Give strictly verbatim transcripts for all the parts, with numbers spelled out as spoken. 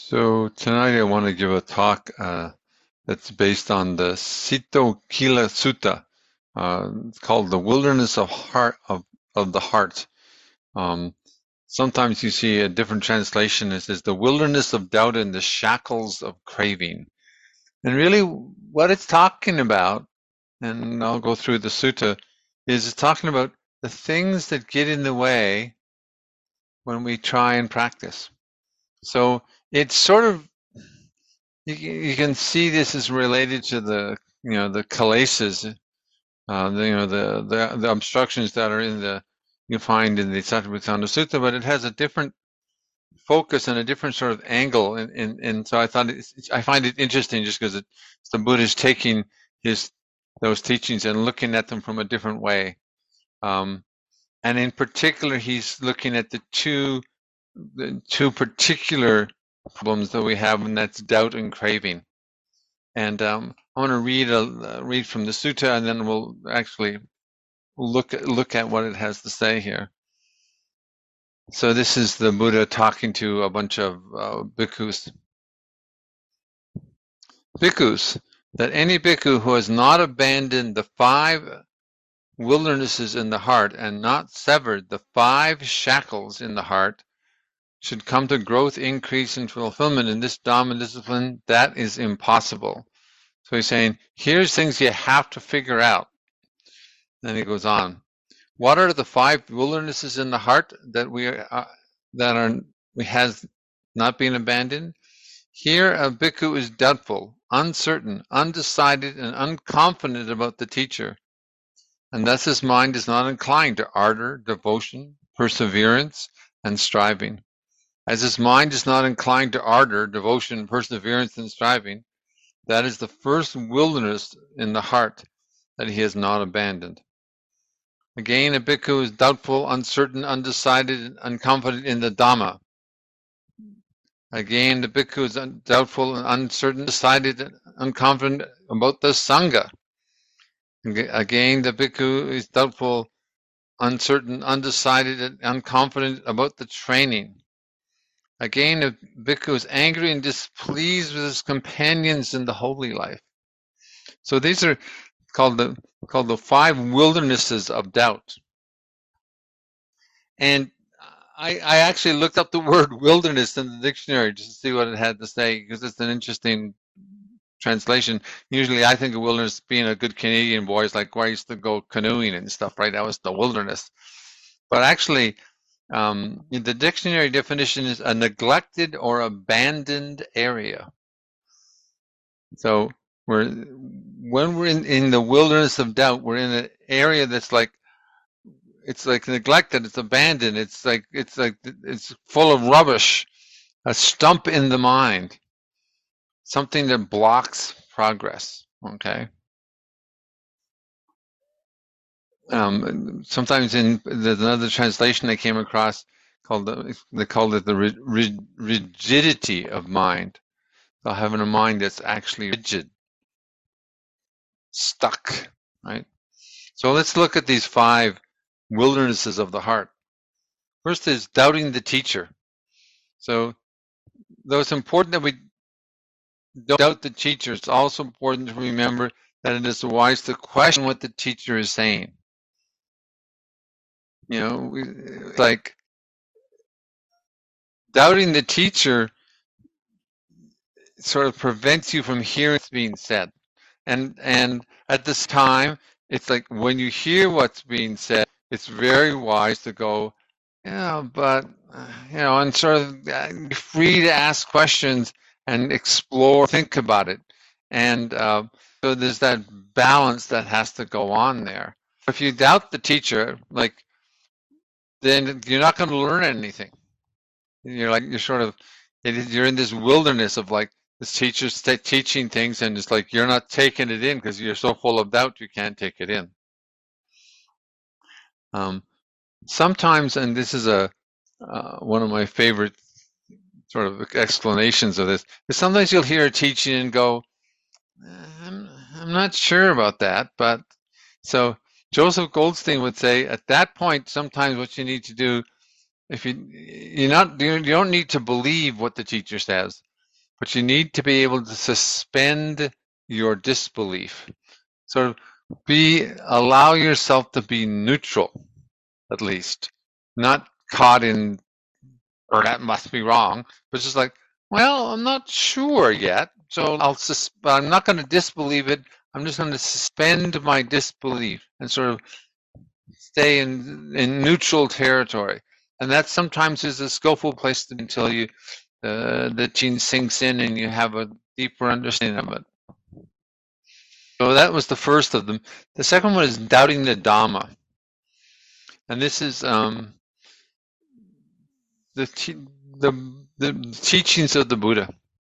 So tonight I want to give a talk uh, that's based on the Sito Kila Sutta. Uh, it's called the Wilderness of Heart of, of the Heart. Um, sometimes you see a different translation. It says the wilderness of doubt and the shackles of craving. And really, what it's talking about, and I'll go through the sutta, is it's talking about the things that get in the way when we try and practice. So it's sort of You, you can see this is related to the, you know, the kilesas, uh, the, you know, the, the the obstructions that are in the you find in the Satipatthana Sutta, but it has a different focus and a different sort of angle, and and, and so I thought it's, it's, I find it interesting just because it, the Buddha is taking his those teachings and looking at them from a different way, um, and in particular, he's looking at the two the two particular problems that we have, and that's doubt and craving. And um, I want to read a uh, read from the sutta, and then we'll actually look at, look at what it has to say here. So this is the Buddha talking to a bunch of uh, bhikkhus. Bhikkhus, that any bhikkhu who has not abandoned the five wildernesses in the heart and not severed the five shackles in the heart should come to growth, increase, and fulfillment in this Dhamma discipline. That is impossible. So he's saying, here's things you have to figure out. Then he goes on. What are the five wildernesses in the heart that we are, uh, that are we has not been abandoned? Here a bhikkhu is doubtful, uncertain, undecided, and unconfident about the teacher, and thus his mind is not inclined to ardor, devotion, perseverance, and striving. As his mind is not inclined to ardor, devotion, perseverance, and striving, that is the first wilderness in the heart that he has not abandoned. Again, a bhikkhu is doubtful, uncertain, undecided, and unconfident in the Dhamma. Again, the bhikkhu is doubtful, uncertain, undecided, and unconfident about the Sangha. Again, the bhikkhu is doubtful, uncertain, undecided, and unconfident about the training. Again, the bhikkhu is angry and displeased with his companions in the holy life. So these are called the called the five wildernesses of doubt. And I, I actually looked up the word wilderness in the dictionary just to see what it had to say, because it's an interesting translation. Usually I think of wilderness being a good Canadian boy, it's like where I used to go canoeing and stuff, right? That was the wilderness. But actually, um, the dictionary definition is a neglected or abandoned area. So we're when we're in, in the wilderness of doubt, we're in an area that's like it's like neglected, it's abandoned, it's like it's like it's full of rubbish, a stump in the mind, something that blocks progress. Okay. Um, sometimes in there's another translation I came across called the, they called it the rig, rigidity of mind. So having a mind that's actually rigid, stuck, right? So let's look at these five wildernesses of the heart. First is doubting the teacher. So though it's important that we don't doubt the teacher, it's also important to remember that it is wise to question what the teacher is saying. You know, it's like doubting the teacher sort of prevents you from hearing what's being said. And and at this time, it's like when you hear what's being said, it's very wise to go, yeah, but, you know, and sort of be free to ask questions and explore, think about it. And uh, so there's that balance that has to go on there. If you doubt the teacher, like, then you're not going to learn anything. You're like, you're sort of, you're in this wilderness of like, this teacher's t- teaching things, and it's like you're not taking it in because you're so full of doubt you can't take it in. Um, sometimes, and this is a uh, one of my favorite sort of explanations of this, is sometimes you'll hear a teaching and go, I'm, I'm not sure about that. But so Joseph Goldstein would say, at that point, sometimes what you need to do, if you you're not you don't need to believe what the teacher says, but you need to but you need to be able to suspend your disbelief. So be allow yourself to be neutral, at least, not caught in, or that must be wrong, but just like, well, I'm not sure yet, so I'll sus- I'm not going to disbelieve it. I'm just going to suspend my disbelief and sort of stay in in neutral territory. And that sometimes is a skillful place to be until you uh, the teaching sinks in and you have a deeper understanding of it. So that was the first of them. The second one is doubting the Dhamma, and this is um, the, the the teachings of the Buddha.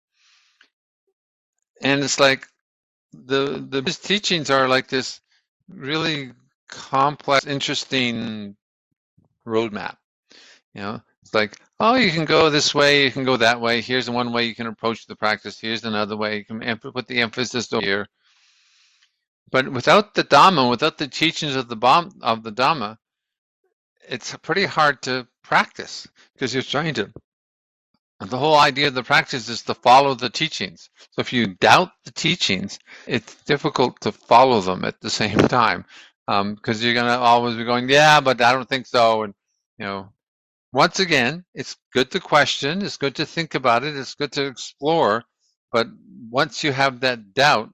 And it's like the the his teachings are like this really complex, interesting roadmap. You know, it's like, oh, you can go this way, you can go that way. Here's one way you can approach the practice. Here's another way you can put the emphasis over here. But without the Dhamma, without the teachings of the bomb of the Dhamma, it's pretty hard to practice because you're trying to. The whole idea of the practice is to follow the teachings. So if you doubt the teachings, it's difficult to follow them at the same time, because um, you're going to always be going, yeah, but I don't think so. And, you know, once again, it's good to question, it's good to think about it, it's good to explore. But once you have that doubt,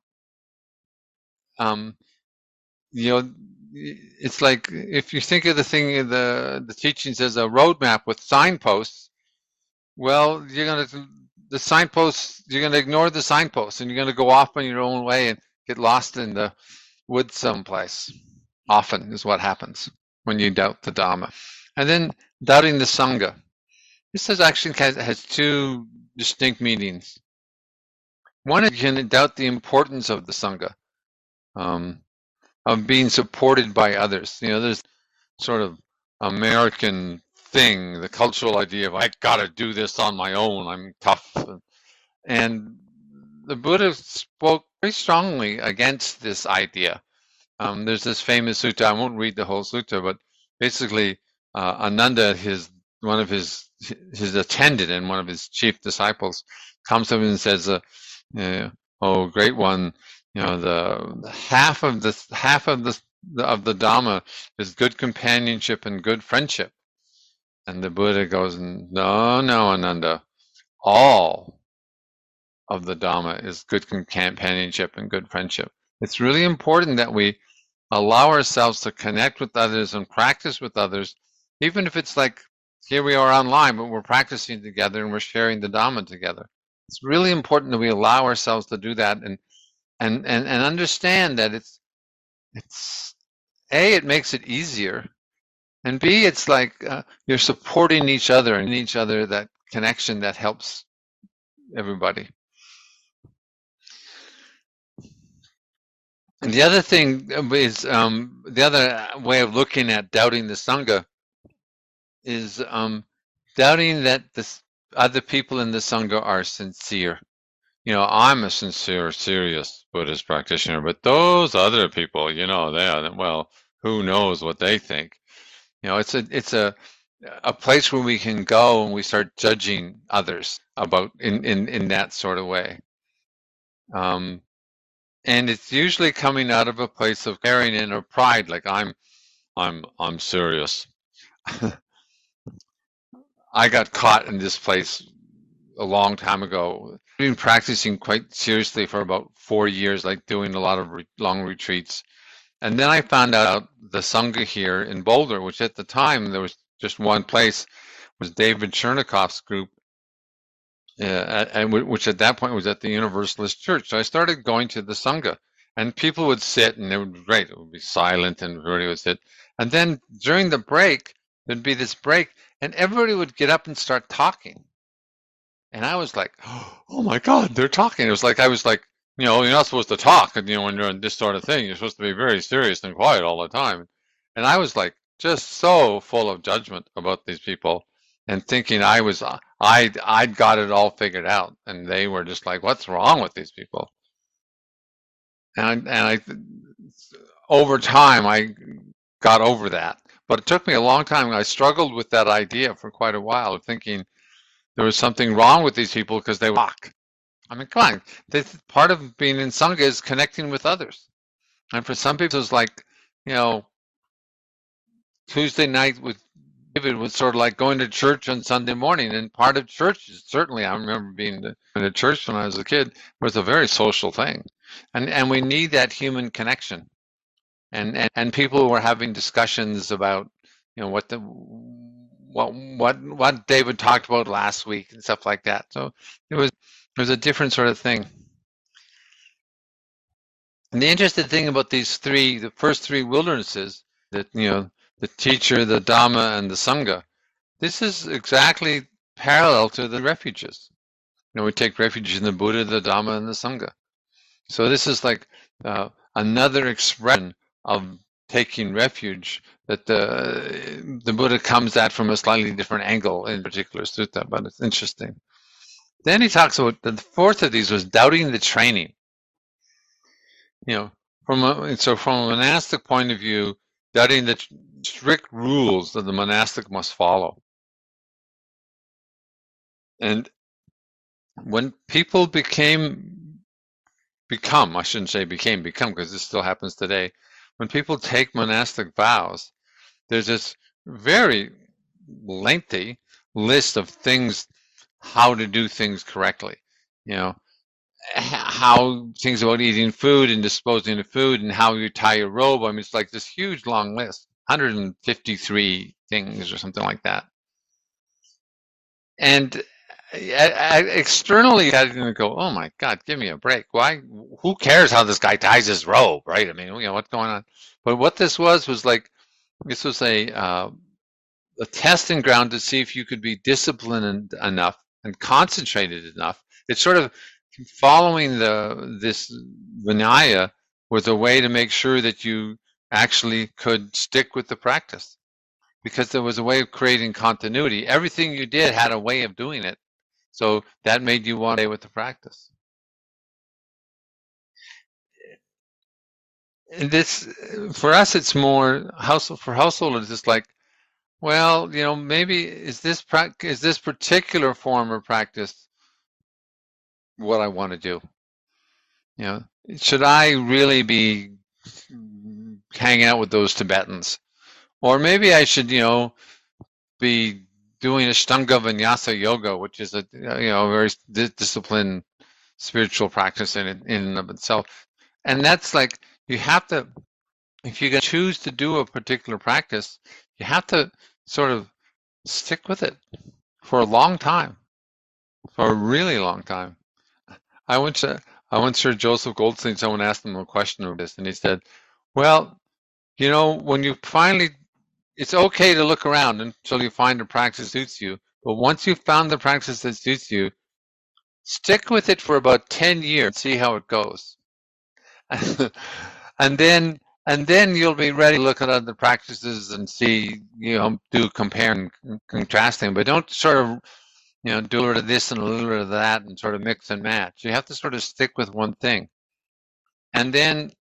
um, you know, it's like if you think of the thing, the the teachings as a roadmap with signposts. Well, you're gonna the signposts. You're gonna ignore the signposts, and you're gonna go off on your own way and get lost in the woods someplace. Often is what happens when you doubt the Dhamma, and then doubting the Sangha. This has actually has, has two distinct meanings. One is you can doubt the importance of the Sangha, um, of being supported by others. You know, there's sort of American thing, the cultural idea of I gotta do this on my own, I'm tough. And the Buddha spoke very strongly against this idea. Um, there's this famous sutta, I won't read the whole sutta, but basically uh, Ananda, his one of his his attendant and one of his chief disciples, comes to him and says, uh, uh, "Oh, great one, you know the half of the half of the of the Dhamma is good companionship and good friendship." And the Buddha goes, "No, no, Ananda, all of the Dhamma is good companionship and good friendship." It's really important that we allow ourselves to connect with others and practice with others, even if it's like here we are online, but we're practicing together and we're sharing the Dhamma together. It's really important that we allow ourselves to do that and and and, and understand that it's it's A, it makes it easier, and B, it's like uh, you're supporting each other and each other, that connection that helps everybody. And the other thing is um, the other way of looking at doubting the Sangha is um, doubting that the other people in the Sangha are sincere. You know, I'm a sincere, serious Buddhist practitioner, but those other people, you know, they are, well, who knows what they think? You know, it's a it's a a place where we can go and we start judging others about in in in that sort of way. Um, and it's usually coming out of a place of carrying in or pride, like I'm I'm I'm serious. I got caught in this place a long time ago. I've been practicing quite seriously for about four years, like doing a lot of re long retreats. And then I found out the Sangha here in Boulder, which at the time there was just one place, was David Chernikoff's group, uh, and which at that point was at the Universalist Church. So I started going to the Sangha, and people would sit, and it would be great. It would be silent, and everybody would sit. And then during the break, there'd be this break, and everybody would get up and start talking. And I was like, oh my God, they're talking. It was like I was like, you know, you're not supposed to talk, you know, when you're in this sort of thing. You're supposed to be very serious and quiet all the time. And I was like, just so full of judgment about these people, and thinking I was, I, I'd got it all figured out, and they were just like, what's wrong with these people? And I, and I, over time, I got over that, but it took me a long time. I struggled with that idea for quite a while, thinking there was something wrong with these people because they walk. I mean, come on. This, part of being in Sangha is connecting with others. And for some people, it's like, you know, Tuesday night with David was sort of like going to church on Sunday morning. And part of church is certainly, I remember being in a church when I was a kid, was a very social thing. And and we need that human connection. And and, and people were having discussions about, you know, what the what what what David talked about last week and stuff like that. So it was it was a different sort of thing. And the interesting thing about these three, the first three wildernesses, that, you know, the teacher, the Dhamma, and the Sangha, this is exactly parallel to the refuges. You know, we take refuge in the Buddha, the Dhamma, and the Sangha. So this is like uh, another expression of taking refuge that the the Buddha comes at from a slightly different angle in particular sutta, but it's interesting. Then he talks about the fourth of these was doubting the training. You know, from a, so from a monastic point of view, doubting the strict rules that the monastic must follow. And when people became, become, I shouldn't say became, become, because this still happens today, when people take monastic vows, there's this very lengthy list of things, how to do things correctly. You know, how things about eating food and disposing of food and how you tie your robe. I mean, it's like this huge long list, one hundred fifty-three things or something like that. And externally, I'm going to go, oh my God, give me a break. Why? Who cares how this guy ties his robe, right? I mean, you know, what's going on? But what this was was like, this was a uh, a testing ground to see if you could be disciplined enough and concentrated enough. It's sort of following the this Vinaya was a way to make sure that you actually could stick with the practice, because there was a way of creating continuity. Everything you did had a way of doing it, so that made you want to stay with the practice. And this, for us, it's more household. For householders, it's like, well, you know, maybe is this is this particular form of practice what I want to do? You know, should I really be hanging out with those Tibetans, or maybe I should, you know, be doing Ashtanga Vinyasa Yoga, which is a, you know, very disciplined spiritual practice in in and of itself. And that's like, you have to, if you're going to choose to do a particular practice, you have to sort of stick with it for a long time, for a really long time. I went to, I once heard Joseph Goldstein, someone asked him a question of this, and he said, well, you know, when you finally, it's okay to look around until you find a practice that suits you, but once you've found the practice that suits you, stick with it for about ten years and see how it goes. and then and then you'll be ready to look at other practices and see, you know, do compare and contrasting, but don't sort of, you know, do a little of this and a little of that and sort of mix and match. You have to sort of stick with one thing. And then,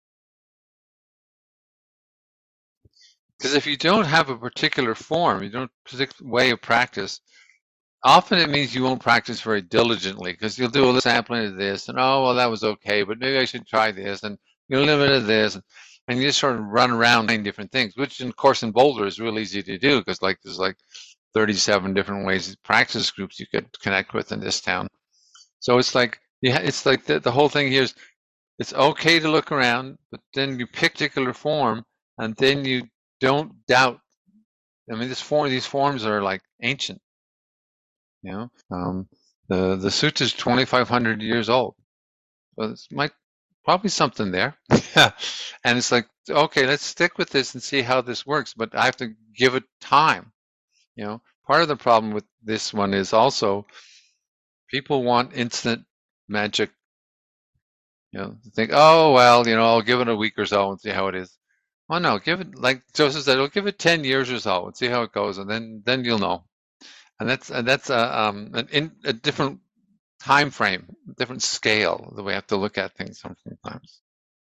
because if you don't have a particular form, you don't particular way of practice, often it means you won't practice very diligently, because you'll do a little sampling of this and, oh, well, that was okay, but maybe I should try this, and you'll limit of this, and you just sort of run around doing different things, which, of course, in Boulder is real easy to do, because like there's like thirty-seven different ways, practice groups you could connect with in this town. So it's like, yeah, it's like the, the whole thing here is, it's okay to look around, but then you pick a particular form, and then you don't doubt. I mean, this form, these forms are like ancient. You know, um, the the sutta is twenty-five hundred years old, so it's might probably something there. Yeah, and it's like, okay, let's stick with this and see how this works, but I have to give it time. You know, part of the problem with this one is also people want instant magic. You know, think, oh well, you know, I'll give it a week or so and see how it is. Well, no, give it, like Joseph said, I'll give it ten years or so and see how it goes, and then then you'll know. And that's and that's a um an in a different time frame, different scale that we have to look at things sometimes.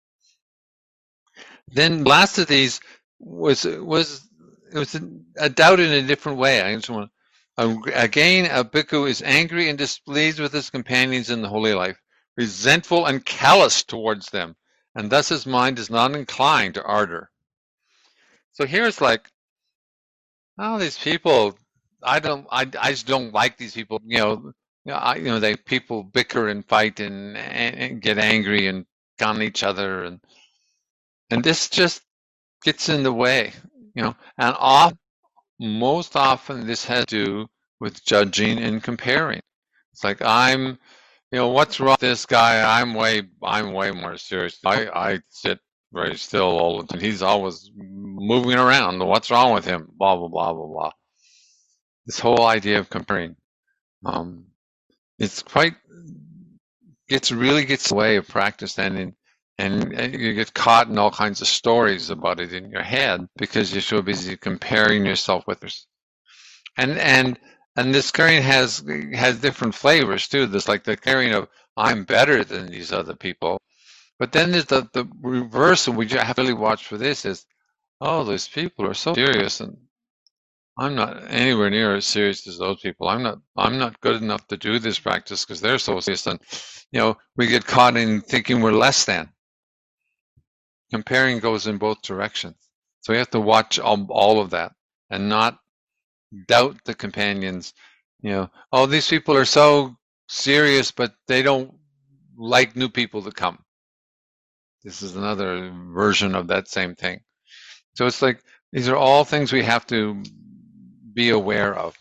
Then last of these was was it was a doubt in a different way. I just want to, again, a bhikkhu is angry and displeased with his companions in the holy life. resentful and callous towards them, and thus his mind is not inclined to ardor. So here's like, oh, these people, I don't, I, I just don't like these people. You know, you know, I, you know, they people bicker and fight and, and, and get angry and on each other, and and this just gets in the way. You know, and off, most often this has to do with judging and comparing. It's like I'm, you know, what's wrong with this guy? I'm way, I'm way more serious. I, I sit very still all the time. He's always moving around. What's wrong with him? Blah blah blah blah blah. This whole idea of comparing, um, it's quite, gets really gets in the way of practice, and in, and, and you get caught in all kinds of stories about it in your head because you're so busy comparing yourself with others. And and and this caring has has different flavors too. There's like the caring of I'm better than these other people, but then there's the the reverse, and we have to really watch for this. Is, oh, those people are so serious, and I'm not anywhere near as serious as those people. I'm not I'm not good enough to do this practice because they're so serious, and you know we get caught in thinking we're less than. Comparing goes in both directions, so we have to watch all, all of that and not doubt the companions. You know, oh, these people are so serious, but they don't like new people to come. This is another version of that same thing. So it's like, these are all things we have to be aware of.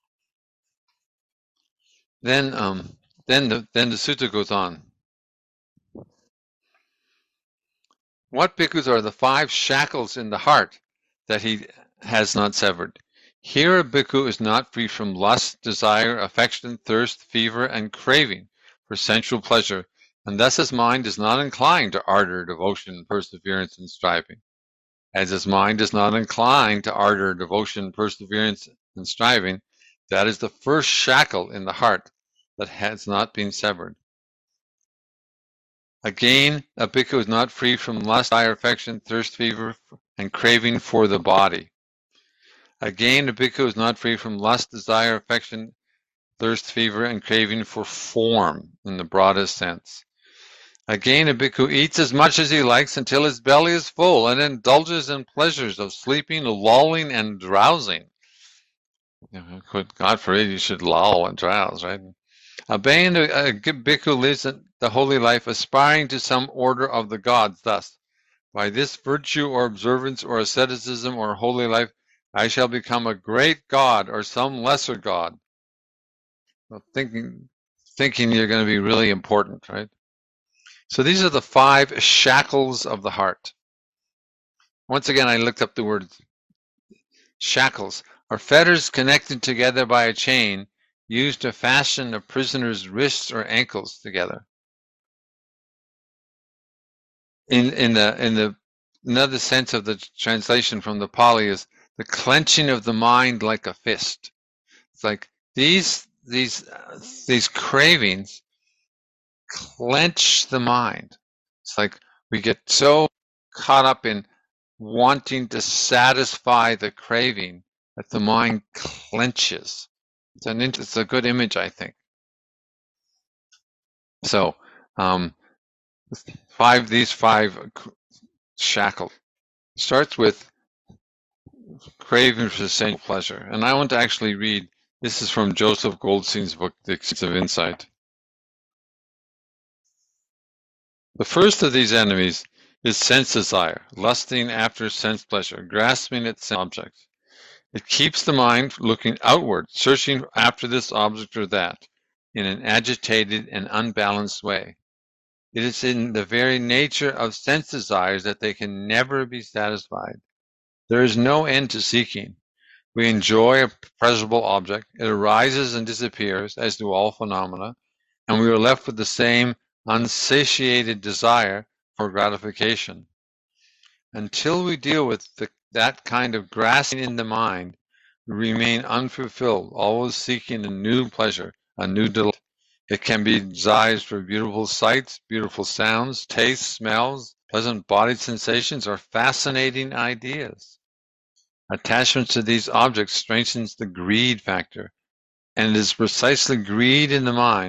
Then, um, then the then the sutta goes on. What bhikkhus are the five shackles in the heart that he has not severed? Here a bhikkhu is not free from lust, desire, affection, thirst, fever, and craving for sensual pleasure, and thus his mind is not inclined to ardor, devotion, perseverance, and striving. As his mind is not inclined to ardor, devotion, perseverance, and striving, that is the first shackle in the heart that has not been severed. Again, a bhikkhu is not free from lust, desire, affection, thirst, fever, and craving for the body. Again, a bhikkhu is not free from lust, desire, affection, thirst, fever, and craving for form in the broadest sense. Again, a bhikkhu eats as much as he likes until his belly is full and indulges in pleasures of sleeping, lolling, and drowsing. God forbid you should loll and drowse, right? Again, a bhikkhu lives the holy life aspiring to some order of the gods, thus, by this virtue or observance or asceticism or holy life, I shall become a great god or some lesser god. Well, thinking, thinking you're going to be really important, right? So these are the five shackles of the heart. Once again, I looked up the word shackles, are fetters connected together by a chain used to fasten a prisoner's wrists or ankles together. In in the in the another sense of the translation from the Pali is the clenching of the mind like a fist. It's like these these uh, these cravings clench the mind. It's like we get so caught up in wanting to satisfy the craving that the mind clenches. It's an it's a good image, I think. So, um, five these five shackles starts with craving for sensual pleasure, and I want to actually read. This is from Joseph Goldstein's book, The Expanse of Insight. The first of these enemies is sense desire, lusting after sense pleasure, grasping at sense objects. It keeps the mind looking outward, searching after this object or that, in an agitated and unbalanced way. It is in the very nature of sense desires that they can never be satisfied. There is no end to seeking. We enjoy a pleasurable object, it arises and disappears, as do all phenomena, and we are left with the same unsatiated desire for gratification. Until we deal with the, that kind of grasping in the mind, we remain unfulfilled, always seeking a new pleasure, a new delight. It can be desires for beautiful sights, beautiful sounds, tastes, smells, pleasant body sensations, or fascinating ideas. Attachment to these objects strengthens the greed factor, and it is precisely greed in the mind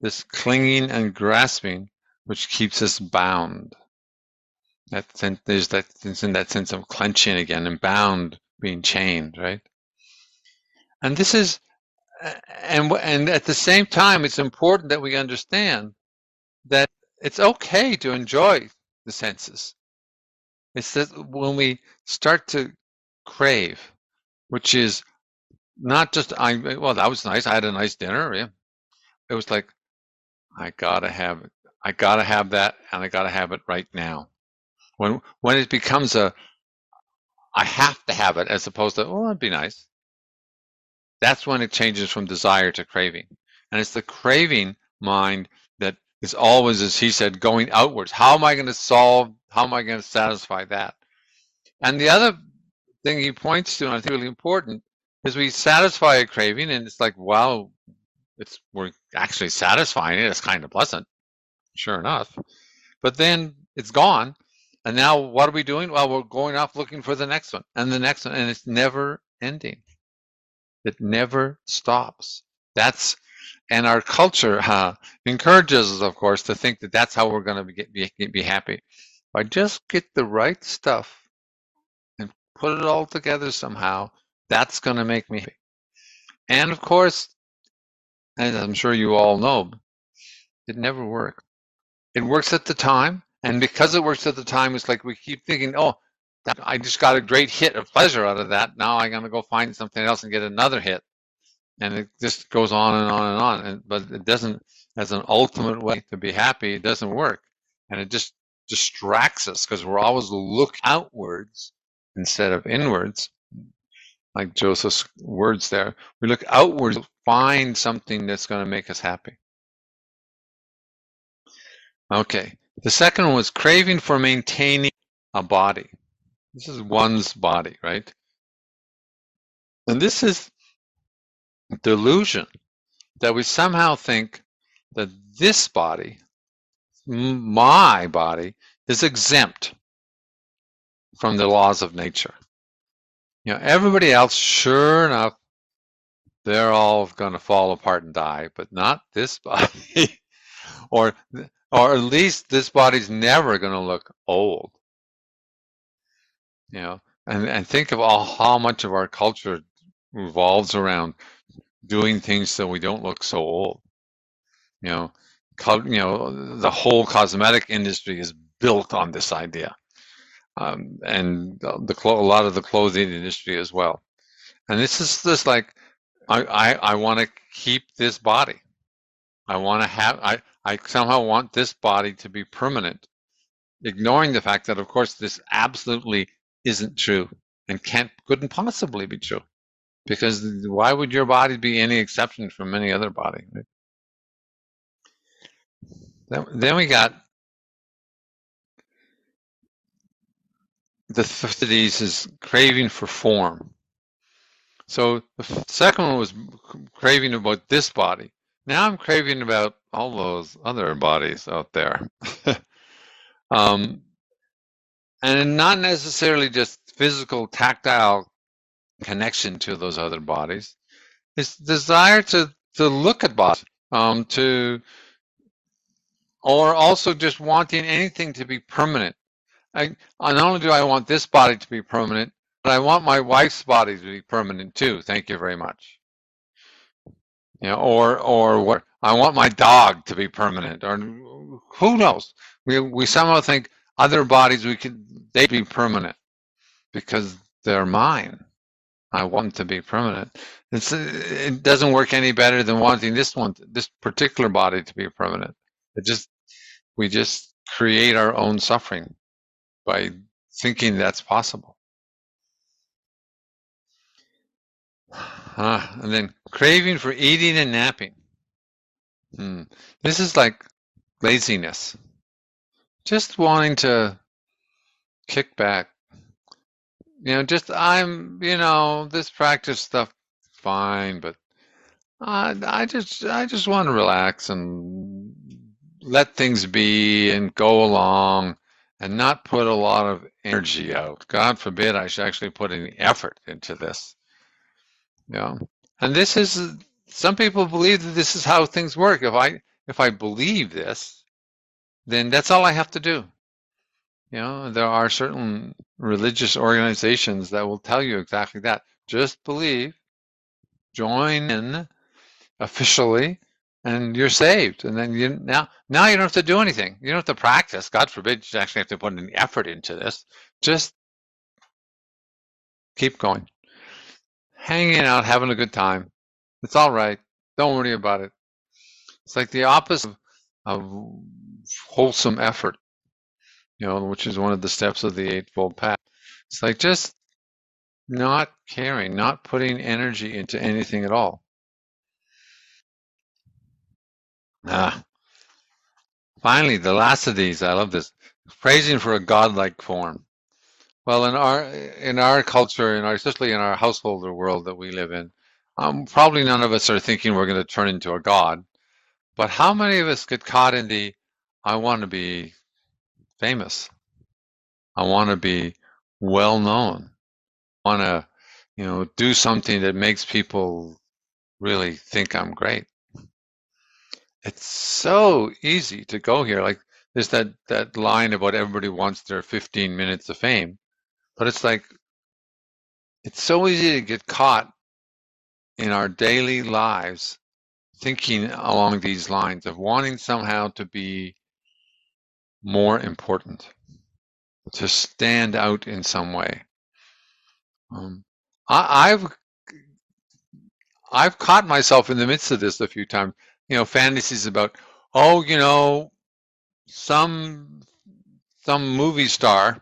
this clinging and grasping which keeps us bound. That sense, there's that sense in that sense of clenching again and bound, being chained, right? And this is, and and at the same time, it's important that we understand that it's okay to enjoy the senses. It's that when we start to crave, which is not just I. Well, that was nice. I had a nice dinner. Yeah, it was like I gotta have it. I gotta have that, and I gotta have it right now. When when it becomes a I have to have it as opposed to, oh, that'd be nice. That's when it changes from desire to craving. And it's the craving mind that is always, as he said, going outwards. How am I going to solve, how am I going to satisfy that? And the other thing he points to, and I think really important, is we satisfy a craving and it's like, wow, it's we're actually satisfying it. It's kind of pleasant, sure enough. But then it's gone. And now what are we doing? Well, we're going off looking for the next one and the next one, and it's never ending. It never stops. That's, and our culture uh, encourages us, of course, to think that that's how we're going to be, be, be happy. If I just get the right stuff and put it all together somehow, that's going to make me happy. And of course, as I'm sure you all know, it never works. It works at the time, and because it works at the time, it's like we keep thinking, oh, that, I just got a great hit of pleasure out of that. Now I'm going to go find something else and get another hit. And it just goes on and on and on. And, but it doesn't, as an ultimate way to be happy, it doesn't work. And it just distracts us because we're always looking outwards instead of inwards. Like Joseph's words there. We look outwards to find something that's going to make us happy. Okay. The second one was craving for maintaining a body. This is one's body, right? And this is delusion that we somehow think that this body, my body, is exempt from the laws of nature. You know, everybody else, sure enough, they're all going to fall apart and die, but not this body. or or at least this body's never going to look old. You know, and, and think of all how much of our culture revolves around doing things so we don't look so old. You know, you know, the whole cosmetic industry is built on this idea, um, and the a lot of the clothing industry as well. And this is just like, I I, I want to keep this body. I want to have I I somehow want this body to be permanent, ignoring the fact that, of course, this absolutely isn't true and can't couldn't possibly be true. Because why would your body be any exception from any other body? Right? Then, then we got the thirties is craving for form. So the second one was craving about this body. Now I'm craving about all those other bodies out there. um, and not necessarily just physical, tactile connection to those other bodies. It's desire to to look at bodies, um, to, or also just wanting anything to be permanent. I, not only do I want this body to be permanent, but I want my wife's body to be permanent too. Thank you very much. You know, or or what? I want my dog to be permanent, or who knows? We we somehow think other bodies we could they be permanent because they're mine. I want to be permanent. It's, it doesn't work any better than wanting this one, this particular body to be permanent. It just, we just create our own suffering by thinking that's possible. Uh, and then craving for eating and napping. Hmm. This is like laziness. Just wanting to kick back. You know, just I'm, you know, this practice stuff, fine, but I, I just, I just want to relax and let things be and go along and not put a lot of energy out. God forbid I should actually put any effort into this. You know, and this is, some people believe that this is how things work. If I, if I believe this, then that's all I have to do. You know, there are certain religious organizations that will tell you exactly that. Just believe, join in officially, and you're saved. And then you now now you don't have to do anything. You don't have to practice. God forbid you actually have to put any effort into this. Just keep going, hanging out, having a good time. It's all right. Don't worry about it. It's like the opposite of, of wholesome effort, you know, which is one of the steps of the Eightfold Path. It's like just not caring, not putting energy into anything at all. Ah, finally, the last of these, I love this, praising for a godlike form. Well, in our in our culture, in our especially in our household or world that we live in, um, probably none of us are thinking we're going to turn into a god. But how many of us get caught in the, I want to be famous. I want to be well known. I want to, you know, do something that makes people really think I'm great. It's so easy to go here. Like there's that that line about everybody wants their fifteen minutes of fame, but it's like it's so easy to get caught in our daily lives thinking along these lines of wanting somehow to be more important, to stand out in some way. Um, I, I've I've caught myself in the midst of this a few times. You know, fantasies about, oh, you know, some some movie star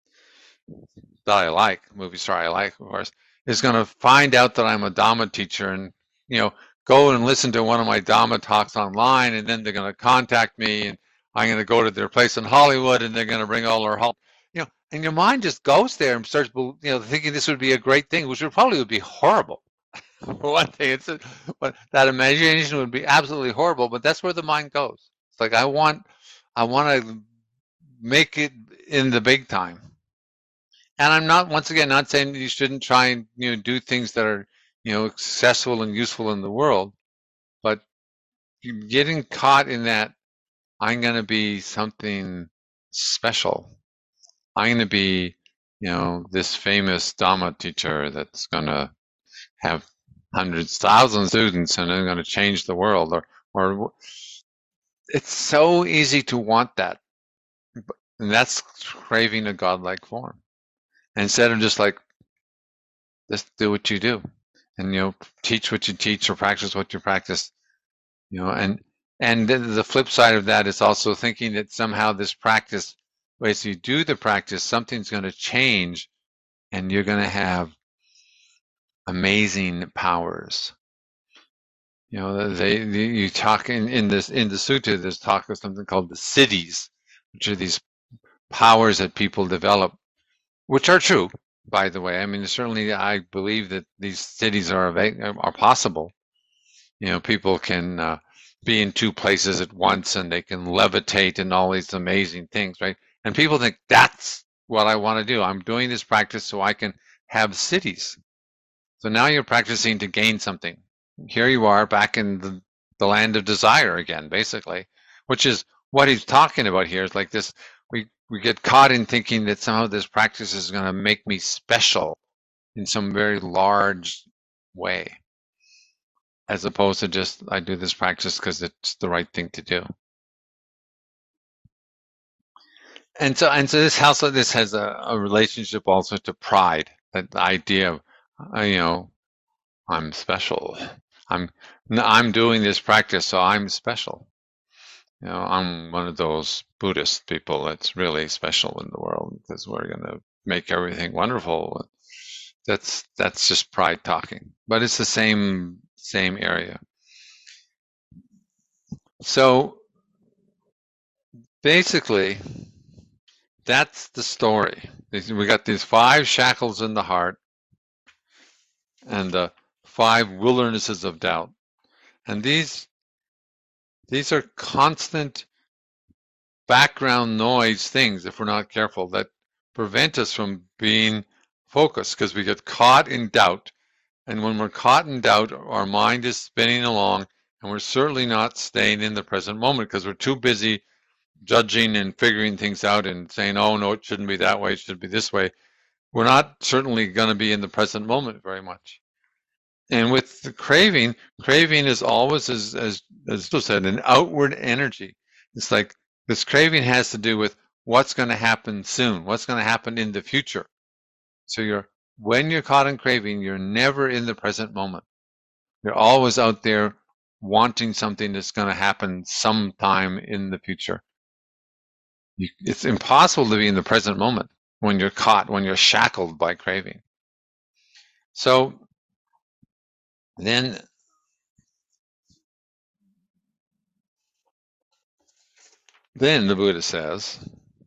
that I like, movie star I like, of course, is going to find out that I'm a Dhamma teacher and, you know, go and listen to one of my Dhamma talks online, and then they're going to contact me, and I'm going to go to their place in Hollywood, and they're going to bring all their help, you know, and your mind just goes there and starts, you know, thinking this would be a great thing, which would probably would be horrible. For one thing, it's a, but that imagination would be absolutely horrible. But that's where the mind goes. It's like I want, I want to make it in the big time. And I'm not, once again, not saying you shouldn't try and, you know, do things that are, you know, successful and useful in the world, but getting caught in that, I'm going to be something special. I'm going to be, you know, this famous Dhamma teacher that's going to have hundreds, thousands of students, and I'm going to change the world, or, or it's so easy to want that, and that's craving a godlike form. Instead of just like, just do what you do, and you know, teach what you teach or practice what you practice, you know, and and then the flip side of that is also thinking that somehow this practice, as you do the practice, something's going to change, and you're going to have amazing powers. You know, they, they you talk in, in this in the sutta. There's talk of something called the siddhis, which are these powers that people develop, which are true, by the way. I mean, certainly, I believe that these siddhis are are possible. You know, people can uh, be in two places at once, and they can levitate and all these amazing things, right? And people think that's what I want to do. I'm doing this practice so I can have siddhis. So now you're practicing to gain something. Here you are back in the, the land of desire again, basically, which is what he's talking about here. Is like this, we, we get caught in thinking that somehow this practice is going to make me special in some very large way, as opposed to just, I do this practice because it's the right thing to do. And so, and so this also, this has a, a relationship also to pride, that idea of, uh, you know, I'm special. I'm I'm doing this practice, so I'm special. You know, I'm one of those Buddhist people that's really special in the world because we're going to make everything wonderful. That's that's just pride talking, but it's the same same area. So basically, that's the story. We got these five shackles in the heart and the five wildernesses of doubt, and these these are constant background noise things, if we're not careful, that prevent us from being focused because we get caught in doubt. And when we're caught in doubt, our mind is spinning along And we're certainly not staying in the present moment because we're too busy judging and figuring things out and saying, oh, no, it shouldn't be that way, it should be this way. We're not certainly going to be in the present moment very much. And with the craving, craving is always, as as as Bill said, an outward energy. It's like this craving has to do with what's going to happen soon, what's going to happen in the future. So you're when you're caught in craving, you're never in the present moment. You're always out there wanting something that's going to happen sometime in the future. You, it's impossible to be in the present moment when you're caught, when you're shackled by craving. So then Then the Buddha says,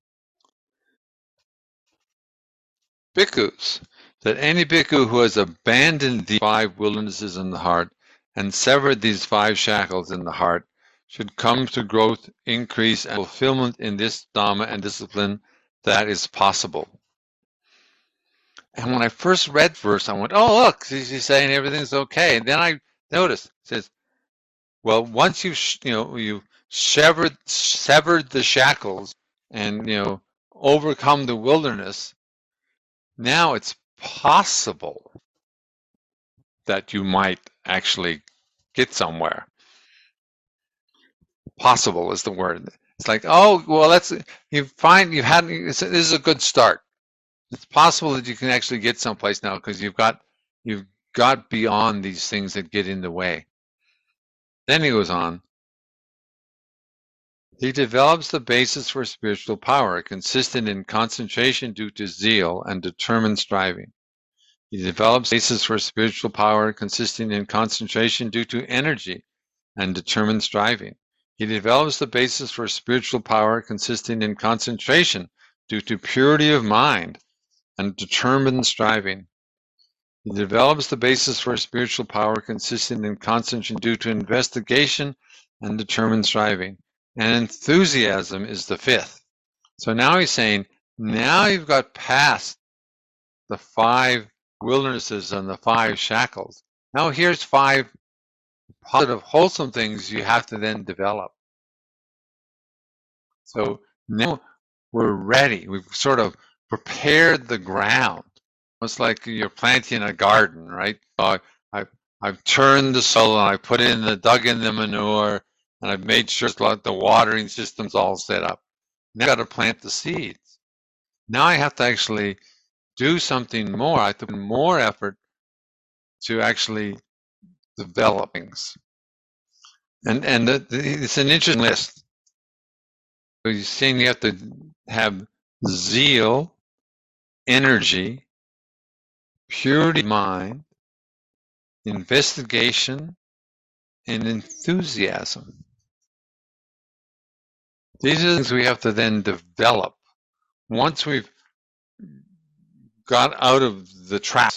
bhikkhus, that any bhikkhu who has abandoned the five wildernesses in the heart and severed these five shackles in the heart should come to growth, increase, and fulfillment in this Dhamma and discipline that is possible. And when I first read verse, I went, oh, look, he's saying everything's okay. And then I noticed, it says, well, once you've, you know, you severed, severed the shackles and, you know, overcome the wilderness, now it's possible that you might actually get somewhere. Possible is the word. It's like, oh, well, that's, you find you've had, this is a good start. It's possible that you can actually get someplace now because you've got, you've got beyond these things that get in the way. Then he goes on. He develops the basis for spiritual power, consistent in concentration due to zeal and determined striving. He develops the basis for spiritual power, consisting in concentration due to energy and determined striving. He develops the basis for spiritual power, consisting in concentration due to purity of mind and determined striving. He develops the basis for spiritual power, consisting in concentration due to investigation and determined striving. And enthusiasm is the fifth. So now he's saying, now you've got past the five wildernesses and the five shackles. Now here's five positive, wholesome things you have to then develop. So now we're ready. We've sort of prepared the ground. It's like you're planting a garden, right? So I've, I've turned the soil and I put in the, dug in the manure, and I've made sure the watering system's all set up. Now I've got to plant the seeds. Now I have to actually do something more. I have to put more effort to actually develop things. And and the, the, it's an interesting list. So you're saying you have to have zeal, energy, purity of mind, investigation, and enthusiasm. These are the things we have to then develop. Once we've got out of the trap,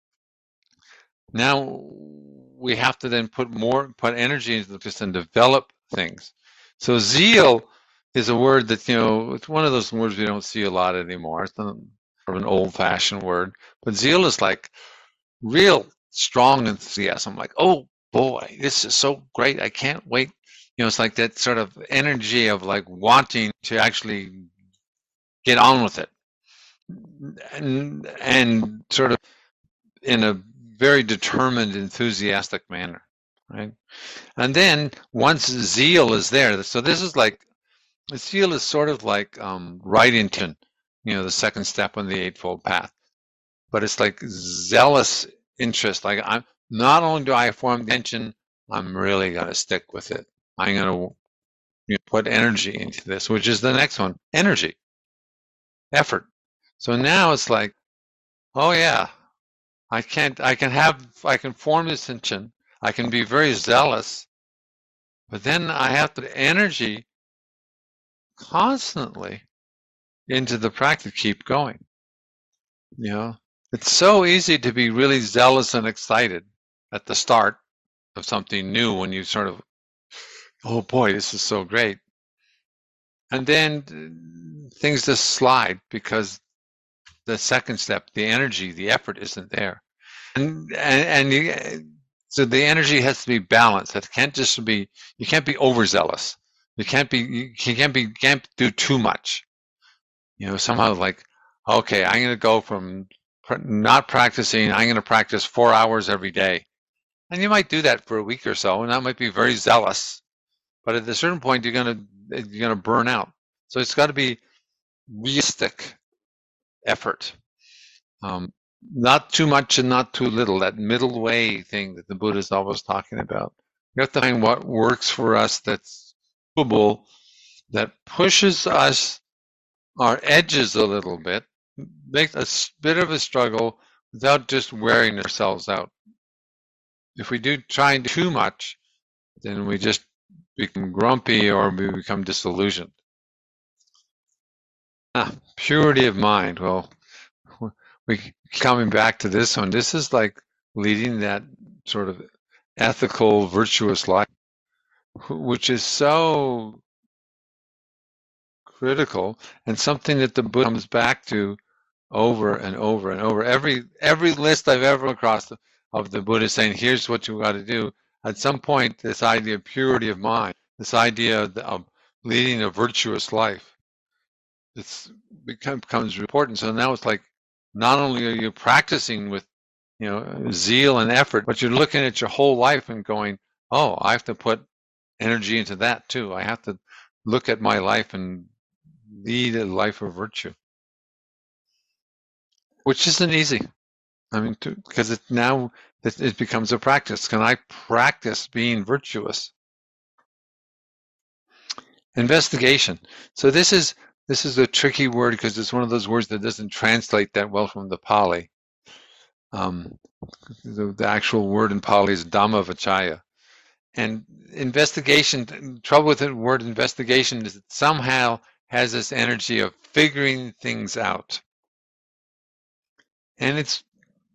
now we have to then put more, put energy into this and develop things. So zeal is a word that, you know, it's one of those words we don't see a lot anymore. It's not an old-fashioned word, but zeal is like real strong enthusiasm, like, oh boy, this is so great, I can't wait. You know, it's like that sort of energy of like wanting to actually get on with it, and and sort of in a very determined, enthusiastic manner, right? And then once zeal is there, so this is like, zeal is sort of like um, right intention, you know, the second step on the Eightfold Path. But it's like zealous interest. Like, I'm not only do I form the intention, I'm really going to stick with it. I'm going to, you know, put energy into this, which is the next one, energy, effort. So now it's like, oh yeah, I can't, I can have, I can form this intention. I can be very zealous, but then I have to energy constantly into the practice, keep going. You know, it's so easy to be really zealous and excited at the start of something new when you sort of, oh boy, this is so great. And then things just slide because the second step, the energy, the effort isn't there. And and, and you, So the energy has to be balanced. It can't just be, you can't be overzealous. You can't be, you can't be, can't do too much. You know, somehow like, okay, I'm going to go from not practicing, I'm going to practice four hours every day. And you might do that for a week or so, and that might be very zealous. But at a certain point, you're going to, you're going to burn out. So it's got to be realistic effort. Um, not too much and not too little, that middle way thing that the Buddha is always talking about. We have to find what works for us that's doable, that pushes us our edges a little bit, makes a bit of a struggle without just wearing ourselves out. If we do try and do too much, then we just become grumpy or we become disillusioned. Ah, purity of mind. Well, we coming back to this one. This is like leading that sort of ethical, virtuous life, which is so critical and something that the Buddha comes back to over and over and over. Every every list I've ever across of the Buddha saying, "Here's what you got to do." At some point, this idea of purity of mind, this idea of, of leading a virtuous life, it's become, becomes important. So now it's like, not only are you practicing with, you know, zeal and effort, but you're looking at your whole life and going, "Oh, I have to put energy into that too. I have to look at my life and lead a life of virtue," which isn't easy. I mean, to, because it now it, it becomes a practice. Can I practice being virtuous? Investigation. So this is this is a tricky word because it's one of those words that doesn't translate that well from the Pali. Um, the, the actual word in Pali is Dhammavicaya. And investigation, trouble with the word investigation is it somehow has this energy of figuring things out. And it's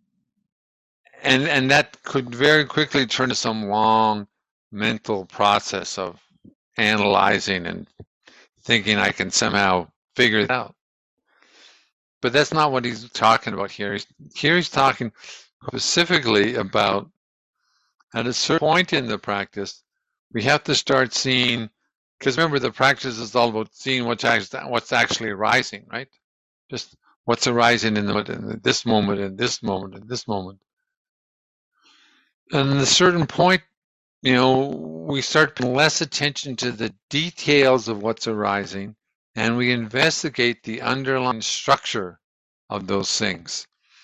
and and that could very quickly turn to some long mental process of analyzing and thinking I can somehow figure it out. But that's not what he's talking about here. He's, here he's talking specifically about at a certain point in the practice, we have to start seeing, because remember the practice is all about seeing what's actually, what's actually arising, right? Just what's arising in, the, in this moment, in this moment, in this moment. And at a certain point, you know, we start paying less attention to the details of what's arising, and we investigate the underlying structure of those things.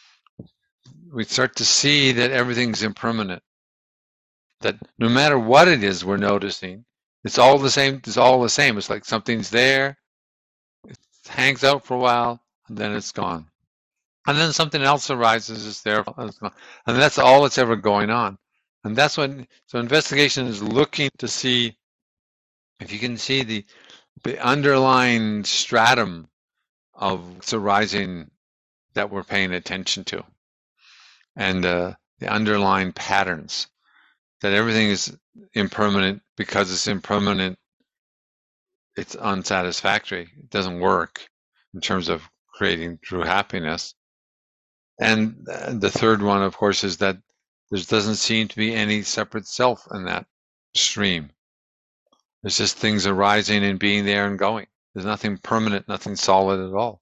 We start to see that everything's impermanent, that no matter what it is we're noticing, it's all the same. It's all the same. It's like something's there, it hangs out for a while, and then it's gone. And then something else arises, it's there, and it's gone. And that's all that's ever going on. And that's when, so investigation is looking to see if you can see the, the underlying stratum of what's arising that we're paying attention to, and uh, the underlying patterns, that everything is impermanent. Because it's impermanent, it's unsatisfactory. It doesn't work in terms of creating true happiness. And the third one, of course, is that there doesn't seem to be any separate self in that stream. There's just things arising and being there and going. There's nothing permanent, nothing solid at all.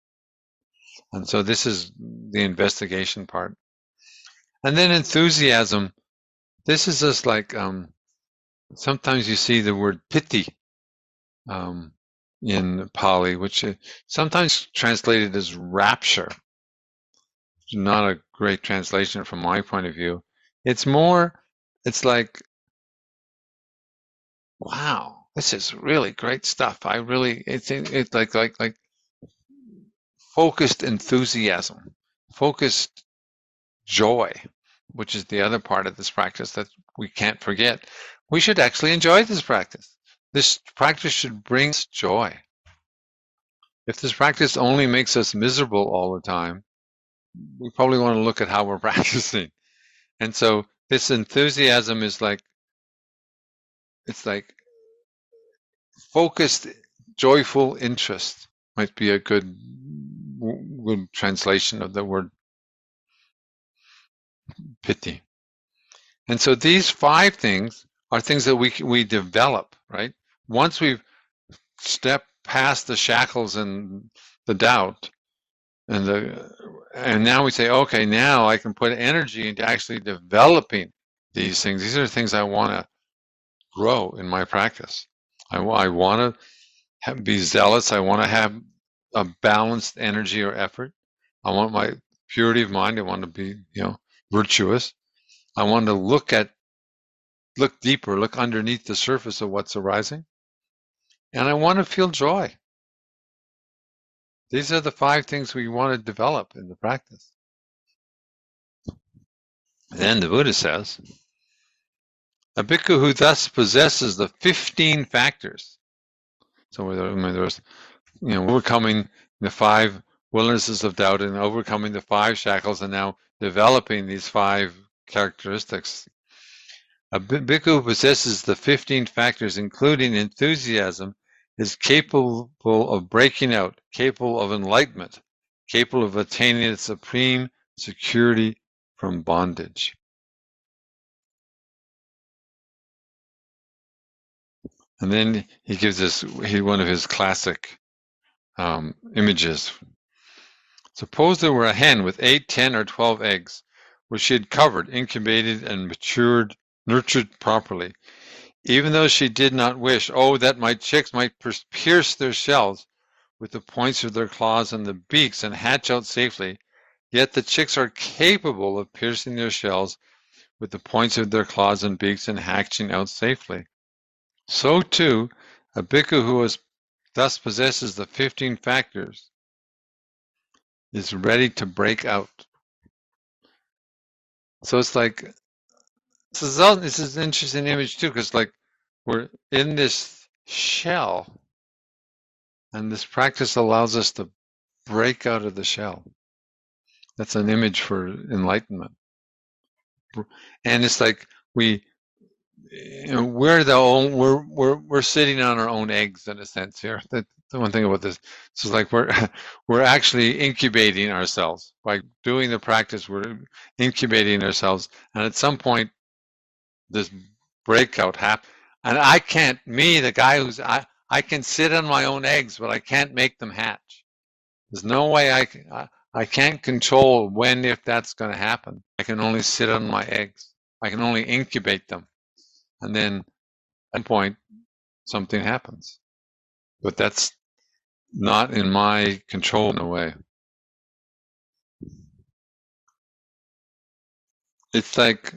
And so this is the investigation part. And then enthusiasm. This is just like, um, sometimes you see the word piti um, in Pali, which is sometimes translated as rapture. Not a great translation from my point of view. It's more, it's like, wow, this is really great stuff. I really, it's it's like like like focused enthusiasm, focused joy, which is the other part of this practice that we can't forget. We should actually enjoy this practice. This practice should bring us joy. If this practice only makes us miserable all the time, we probably want to look at how we're practicing. And so this enthusiasm is like, it's like focused, joyful interest might be a good, good translation of the word piti. And so these five things are things that we we develop, right? Once we've stepped past the shackles and the doubt, and the and now we say, okay, now I can put energy into actually developing these things. These are the things I want to grow in my practice. I, I want to be zealous. I want to have a balanced energy or effort. I want my purity of mind. I want to be, you know, virtuous. I want to look at, look deeper, look underneath the surface of what's arising. And I want to feel joy. These are the five things we want to develop in the practice. Then the Buddha says, a bhikkhu who thus possesses the fifteen factors. So there's, you know, overcoming the five wildernesses of doubt and overcoming the five shackles and now developing these five characteristics. A bhikkhu who possesses the fifteen factors, including enthusiasm, is capable of breaking out, capable of enlightenment, capable of attaining its supreme security from bondage. And then he gives us he, one of his classic um, images. Suppose there were a hen with eight, ten, or twelve eggs, which she had covered, incubated, and matured, nurtured properly. Even though she did not wish, oh, that my chicks might pierce their shells with the points of their claws and the beaks and hatch out safely, yet the chicks are capable of piercing their shells with the points of their claws and beaks and hatching out safely. So too, a bhikkhu who is, thus possesses the fifteen factors is ready to break out. So it's like, this is, this is an interesting image too, because like we're in this shell, and this practice allows us to break out of the shell. That's an image for enlightenment. And it's like we, you know, we're the own, we're we're we're sitting on our own eggs in a sense here. That's the one thing about this. So it's like we're we're actually incubating ourselves by doing the practice. We're incubating ourselves, and at some point, this breakout happens. And I can't. Me, the guy who's I, I can sit on my own eggs, but I can't make them hatch. There's no way I can. I, I can't control when, if that's going to happen. I can only sit on my eggs. I can only incubate them. And then at one point, something happens. But that's not in my control in a way. It's like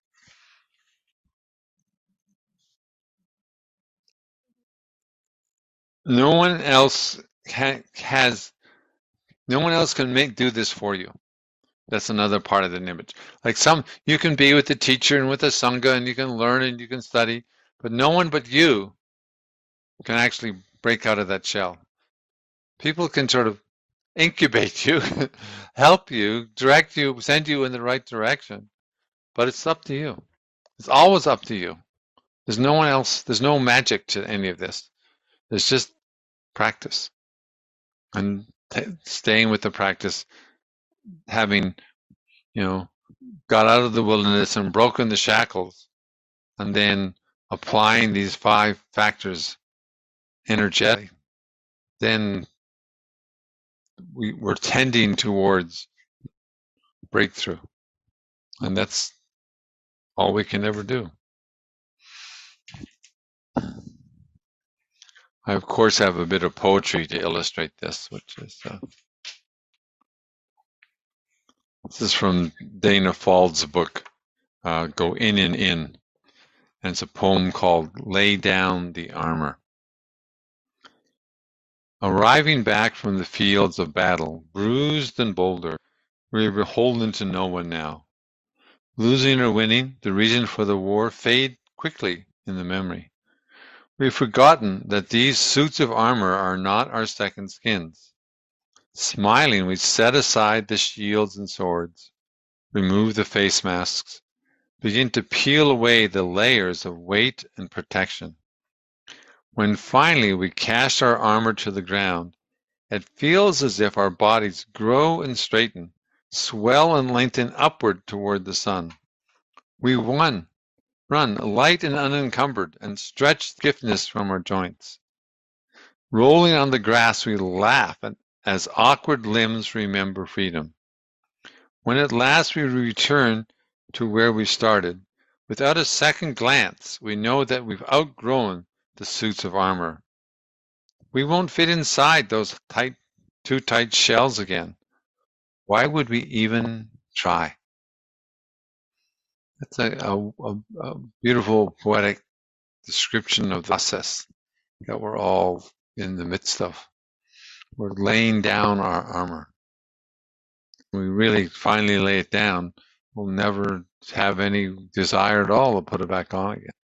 no one else ha- has, no one else can make do this for you. That's another part of the image. Like some, you can be with the teacher and with the sangha, and you can learn and you can study, but no one but you can actually break out of that shell. People can sort of incubate you, help you, direct you, send you in the right direction, but it's up to you. It's always up to you. There's no one else. There's no magic to any of this. There's just practice and t- staying with the practice, having, you know, got out of the wilderness and broken the shackles, and then applying these five factors energetically, then we, we're tending towards breakthrough. And that's all we can ever do. I, of course, have a bit of poetry to illustrate this, which is, uh, this is from Dana Fald's book, uh, Go In and In. And it's a poem called Lay Down the Armor. Arriving back from the fields of battle, bruised and boulder, we are beholden to no one now. Losing or winning, the reason for the war fade quickly in the memory. We have forgotten that these suits of armor are not our second skins. Smiling, we set aside the shields and swords, remove the face masks, begin to peel away the layers of weight and protection. When finally we cast our armor to the ground, it feels as if our bodies grow and straighten, swell and lengthen upward toward the sun. We won, run light and unencumbered, and stretch stiffness from our joints. Rolling on the grass, we laugh as awkward limbs remember freedom. When at last we return to where we started, without a second glance, we know that we've outgrown the suits of armor. We won't fit inside those tight, too tight shells again. Why would we even try? That's a, a, a, a beautiful poetic description of the process that we're all in the midst of. We're laying down our armor. When we really finally lay it down, we'll never have any desire at all to put it back on again.